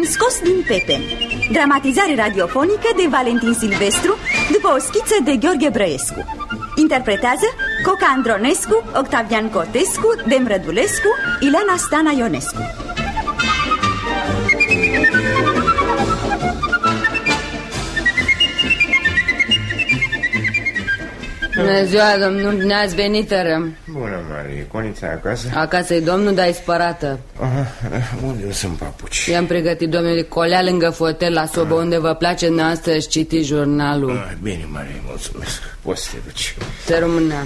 scos din pepen. Dramatizare radiofonică de Valentin Silvestru, după o schiță de Gheorghe Brăescu. Interpretează Coca Andronescu, Octavian Cotescu, Dem Rădulescu, Ileana Stana Ionescu. Bună ziua, domnul, ne-ați venit, tărăm. Bună, Marie, Conița acasă? Acasă-i domnul, dar e spărată. Unde sunt papuci? I-am pregătit, domnule, colea lângă fotel la sobă, unde vă place noastră și citi jurnalul. Bine, Marie, mulțumesc. Poți să te duci. Să rămână.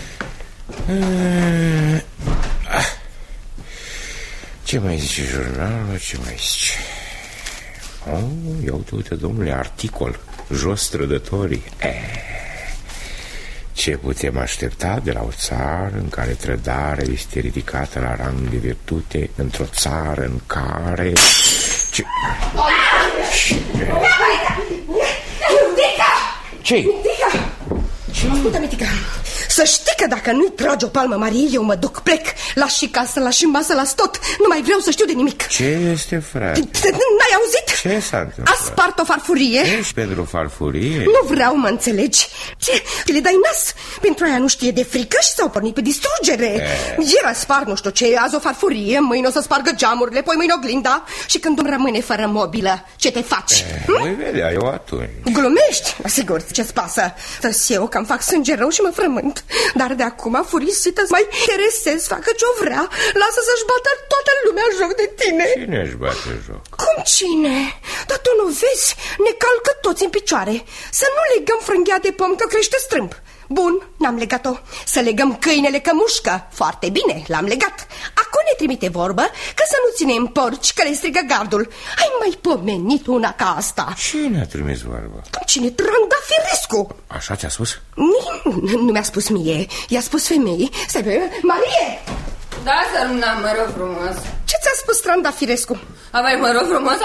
Ce mai zice jurnalul? Ce mai zice? Ia uite, domnule, articol. Jos trădătorii. Ce putem aștepta de la o țară în care trădarea este ridicată la rang de virtute, într-o țară în care... Ce-i? Ascultă, Mitica, să știi că dacă nu-i tragi o palmă Mariei, eu mă duc, plec. Las și casă, las și masă, las tot. Nu mai vreau să știu de nimic. Ce este, frate? N-ai auzit? Ce s-a întâmplat? A spart o farfurie. Ești pentru farfurie? Nu vreau, mă înțelegi. Ce le dai nas? Pentru aia nu știe de frică și s-au pornit pe distrugere. Ieri a spart nu știu ce, azi o farfurie, mâine o să spargă geamurile, poi mâine oglinda. Și când îmi rămâne fără mobilă, ce te faci? Voi vedea eu atunci. Glumești? Sigur, ce-ți pasă? Să-s eu că-mi fac sânge rău și mă frământ. Dar de acum, furisită, mai interesez, facă ce-o vrea. Lasă să-și bată toată lumea joc de tine. Cine își bate joc? Cum cine? Dar tu nu vezi? Ne calcă toți în picioare. Să nu legăm frânghia de pom, că crește strâmb. Bun, n-am legat-o. Să legăm câinele că mușcă. Foarte bine, l-am legat. Acum ne trimite vorbă că să nu ținem porci, că le strigă gardul. Ai mai pomenit una ca asta? Cine a trimis vorbă? Cine? Trandafirescu. Așa ți-a spus? Nu mi-a spus mie, i-a spus femeii. Stai, Marie! Da, să rămână, mă rog frumos. Ce ți-a spus Trandafirescu? Avai, mă rog frumos,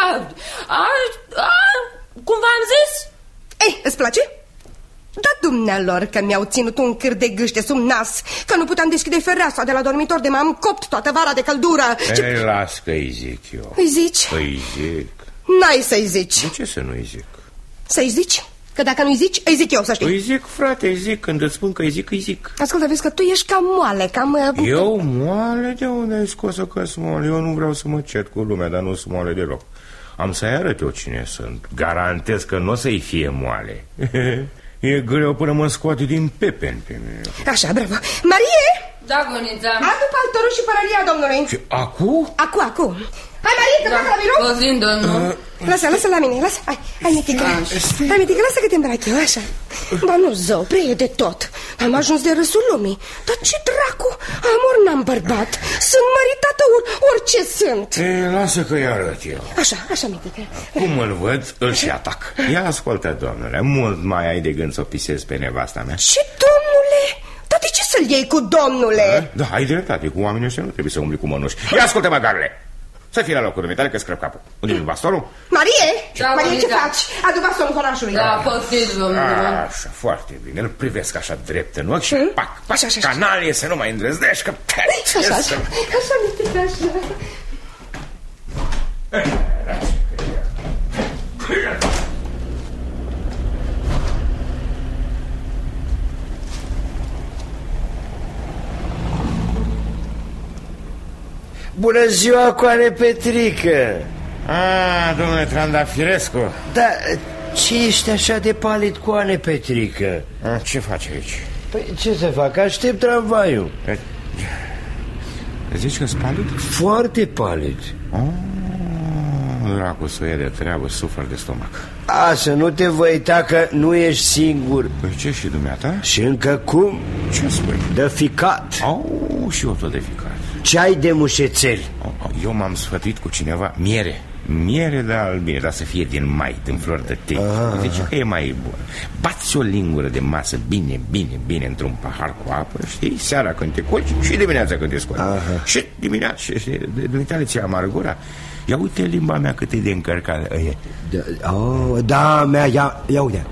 cum v-am zis? Ei, îți place? Da, dumnealor, că mi-au ținut un câr de gâște sub nas, că nu puteam deschide fereastra de la dormitor de m-am copt toată vara de căldură. Ei, las că îi zic eu. Îi zici? Îi zic. N-ai să-i zici. De ce să nu-i zic? Să-i zici? Că dacă nu-i zici, îi zic eu, să știi. Îi zic, frate, îi zic. Când îți spun că îi zic, îi zic. Ascultă, vezi că tu ești cam moale, cam... Eu moale? De unde ai scos-o că-s moale? Eu nu vreau să mă cert cu lumea, dar nu sunt moale deloc. Am să-i arăt eu cine sunt. Garantez că nu o să-i fie moale. E greu până mă scoate din pepen pe mine. Așa, bravo. Marie! Da, bunița. Adu paltorul și părălia domnului. Și acu? Acu. Hai, Marie, că fac la birou. Poftim, domnul. Lasă la mine, lasă. Hai, Mitică. Hai, Mitică, lasă că te îmbrac eu, așa. Ba nu, zău, preie de tot. Am ajuns de râsul lumii. Dar ce dracu? Amor, n-am bărbat. Sunt măritată, orice sunt. Lasă că-i arăt eu. Așa, Mitică. Cum îl văd, îl și atac. Ia ascultă, domnule, mult mai ai de gând să o pisezi pe nevasta mea. Ce, domnule? Dar de ce să-l iei cu domnule? Da, ai dreptate, cu oamenii ăștia nu trebuie să umbli cu mănuși. Ia ascultă-mă, garule. Să fii la locul dumitale că scrăp capul. Unde-i bastonul? Marie! Da, Marie, ce faci? Adu bastonul orașului. Da, poftiți, domnule. Așa, foarte bine. Îl privesc așa drept în ochi și pac, Așa. canalie să nu mai îndrăznești că... Așa, Mitică, așa. Bună ziua, Coane Petrică! Domnule Trandafirescu. Da, ce ești așa de palid, Coane Petrică? Ce faci aici? Păi ce să fac? Aștept tramvaiul. Zici că-s palid? Foarte palid. Dracu, să e de treabă, sufăr de stomac. Să nu te vă uita că nu ești singur. Păi ce, și dumneata? Și încă cum? Ce spui? De ficat. Și eu tot de ficat. Ceai de mușețeli. Eu m-am sfătuit cu cineva. Miere de albine, dar să fie din mai, din flori de tei. Zice că e mai bun. Bați o lingură de masă bine într-un pahar cu apă, știi? Seara când te culci și dimineața când te scoți. Și dimineața, știi, dumitale ți-e amargura. Ia uite limba mea cât e de încărcată. Da, mea, ia uite.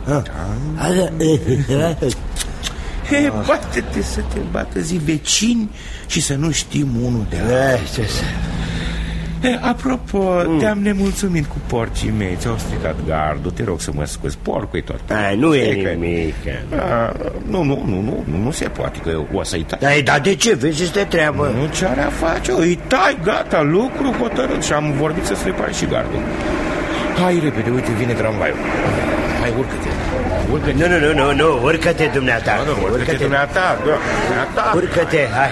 Bate-te să te bată zi vecini și să nu știm unul de altul. Apropo, te-am nemulțumit cu porcii mei. Ți-au stricat gardul, te rog să mă scuzi. Porcul e tot. Nu e nimic. Nu se poate, că o să-i tai. Dar de ce? Vezi, este treabă. Nu, ce are a face? Îi tai, gata, lucru hotărât. Și am vorbit să-ți repari și gardul. Hai repede, uite, vine tramvaiul. Hai, urcă-te. Nu, urcă-te dumneata. Urcă-te dumneata. Urcă-te, hai.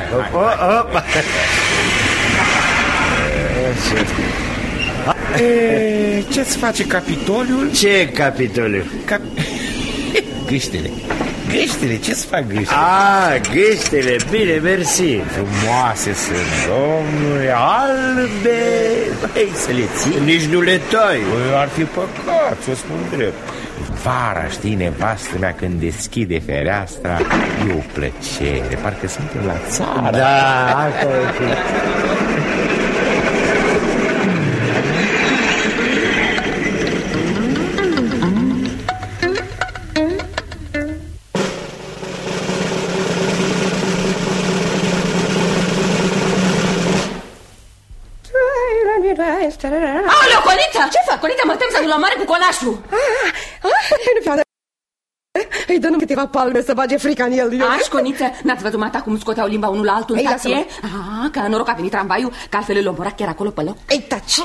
Ce-ți face Capitoliul? Ce Capitoliu? Gâștele. Gâștele, ce-ți fac gâștele? Gâștele, bine, mersi. Frumoase sunt, domnule, albe. Hai să le ții. Nici nu le tai. Ar fi păcat, ți-o spun drept. Vara, știi, nevastă mea când deschide fereastra, e o plăcere, parcă suntem la țară. Da, asta e. Aoleu, Conița! Ce fac? Conița, mă tem să nu-l omoare cu colașul. Îi dă câteva palme să bage frica în el. Coniță, n-ați văzut mata cum scoteau limba unul la altul în stație? Că noroc a venit tramvaiul, că altfel îl omora chiar acolo pe loc. Ei, taci!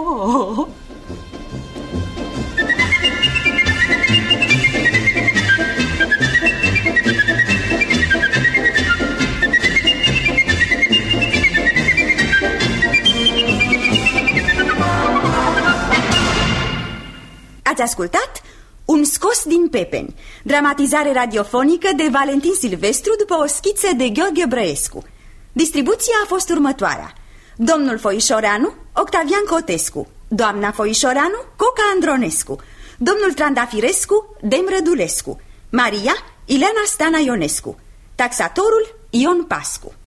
Ați ascultat Un scos din pepeni, dramatizare radiofonică de Valentin Silvestru după o schiță de Gheorghe Brăescu. Distribuția a fost următoarea: domnul Foișoreanu, Octavian Cotescu; doamna Foișoreanu, Coca Andronescu; domnul Trandafirescu, Dem Rădulescu; Maria, Ileana Stana Ionescu; taxatorul, Ion Pascu.